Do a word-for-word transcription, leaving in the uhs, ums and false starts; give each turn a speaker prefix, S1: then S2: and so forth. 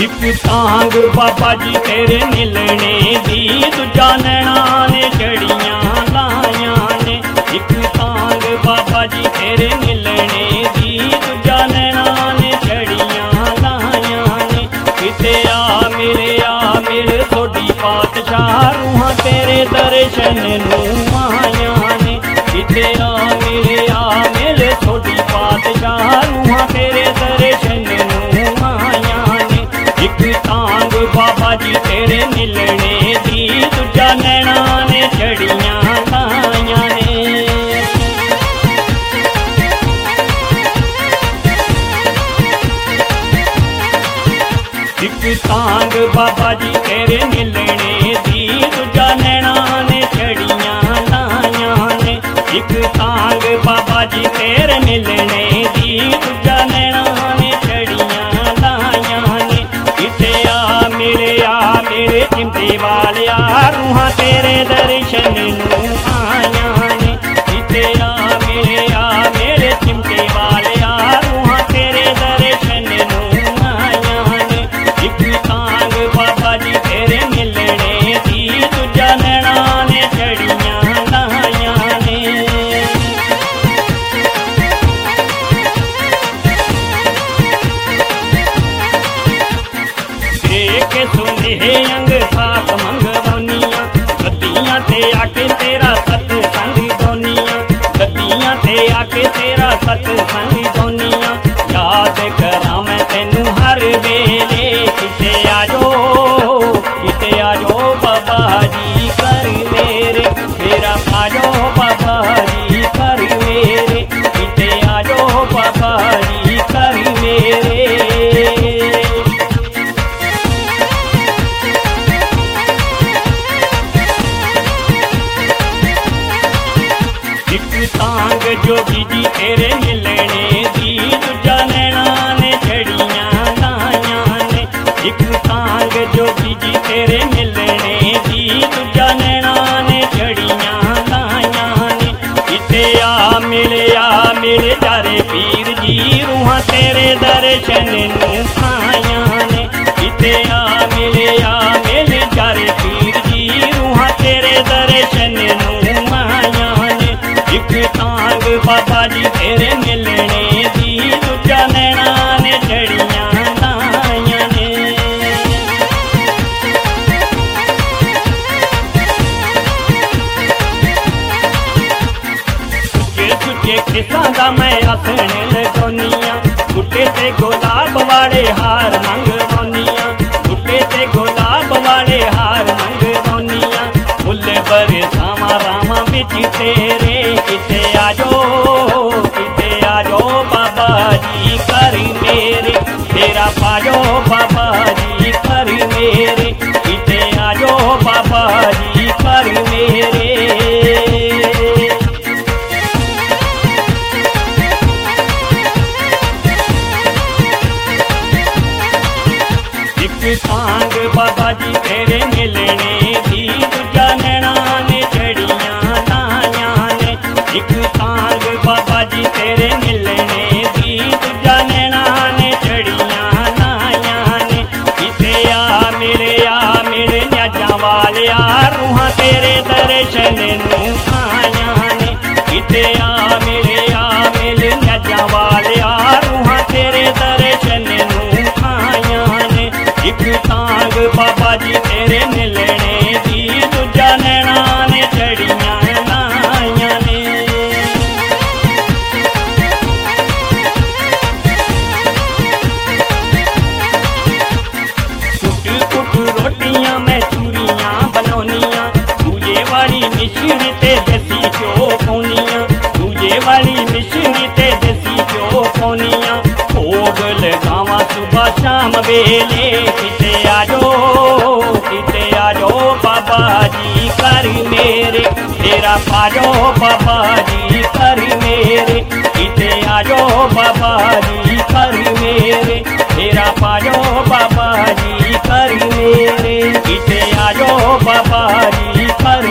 S1: एक तांग बाबा जी तेरे मिलने दी, दूजा नैना ने जड़ियां लाया ने। एक तांग बाबा जी तेरे मिलने दी, दूजा नैना ने जड़ियां लाया ने। किते आ मेरे आ मेरे थोड़ी पातशाह, रूहां तेरे दर्शन नूं आया ने। किते आ मेरे आ मेरे थोड़ी पातशाह, रूहां तेरे दर्शन नूं आया ने। एक तांग बाबा जी तेरे मिलने दी, दूजा नैना ने जड़ियां लाया ने। एक तांग बाबा जी तेरे मिलने दी, दूजा नैना ने जड़ियां लाया ने। एक तांग बाबा जी तेरे मिलने दी, दूजा नैना ने जड़ियां लाया ने। किते आ मेरे आ मेरे चिमटे वालिया, रूहां तेरे दर्शन नूं आया ने। किते आ मेरे आ मेरे चिमटे वालिया, रूहां तेरे दर्शन नूं आया ने। एक तांग बाबा जी तेरे मिलने दी, दूजा नैना ने जड़ियां लाया ने। के सुने अंग साथ मंगवानिया, गद्दियां ते आके तेरा सतसंग दोनिया। गद्दियां ते आके तेरा सतसंग दोनिया। याद करा मैं तेनू हर वेले, किते आजो किते आजो बाबा जी कर मेरे। मेरा आजो बाबा जी कर मेरे। किते आजो बाबा जी कर मेरे। एक तांग जोगी जी तेरे मिलने दी, दूजा नैना ने जड़ियां लाया ने। एक तांग जोगी जी तेरे मिलने दी, दूजा नैना ने जड़ियां लाया ने। किते आ मिले आ मिले जारे पीर जी, रूहां तेरे दर्शन नूं आया ने। किते आ मिले आ मिले जारे पीर जी, रूहां तेरे दर्शन नूं आया ने। एक तांग बाबा जी तेरे मिलने दी, दूजा नैना ने जड़ियां लाया ने। सुके सुके किसां दा मैं आसण लगोनिया, गुट्टे ते गुलाब वाले हार मंगवानिया। गुट्टे ते गुलाब वाले हार मंगवानिया। फुल बरसावां रावां विच तेरे, किते आजो किते आजो बाबा जी कर मेरे। तेरा पाजो बाबा जी कर मेरे। किते आजो बाबा जी कर मेरे। एक तांग बाबा जी तेरे मिलने दी, दूजा नैना ने जड़ियां लाया ने। एक तांग बाबा जी तेरे मिलने दी, दूजा नैना ने जड़ियां लाया ने। किते आ मेरे आ मेरे न्याजा वालिया, रूहां तेरे दर्शन नूं आया ने। किते आ मेरे आ मेरे न्याजा वालिया, रूहां तेरे दर्शन नूं आया ने। एक तांग बाबा जी तेरे मिलने दी, दूजा नैना ने जड़ियां लाया ने। कुट कुट रोटियां मैं चूरियां बनौनिया, दूजे वाली मिश्री ते देसी घ्यो पौनिया। दूजे वाली मिश्री ते देसी घ्यो पौनिया। भोग लगावां सुबह शाम वेले, किते आजो किते आजो बाबा जी कर मेरे। तेरा पाजो बाबा जी कर मेरे। किते आजो बाबा जी कर मेरे। तेरा पाजो बाबा जी कर मेरे। किते आजो बाबा जी कर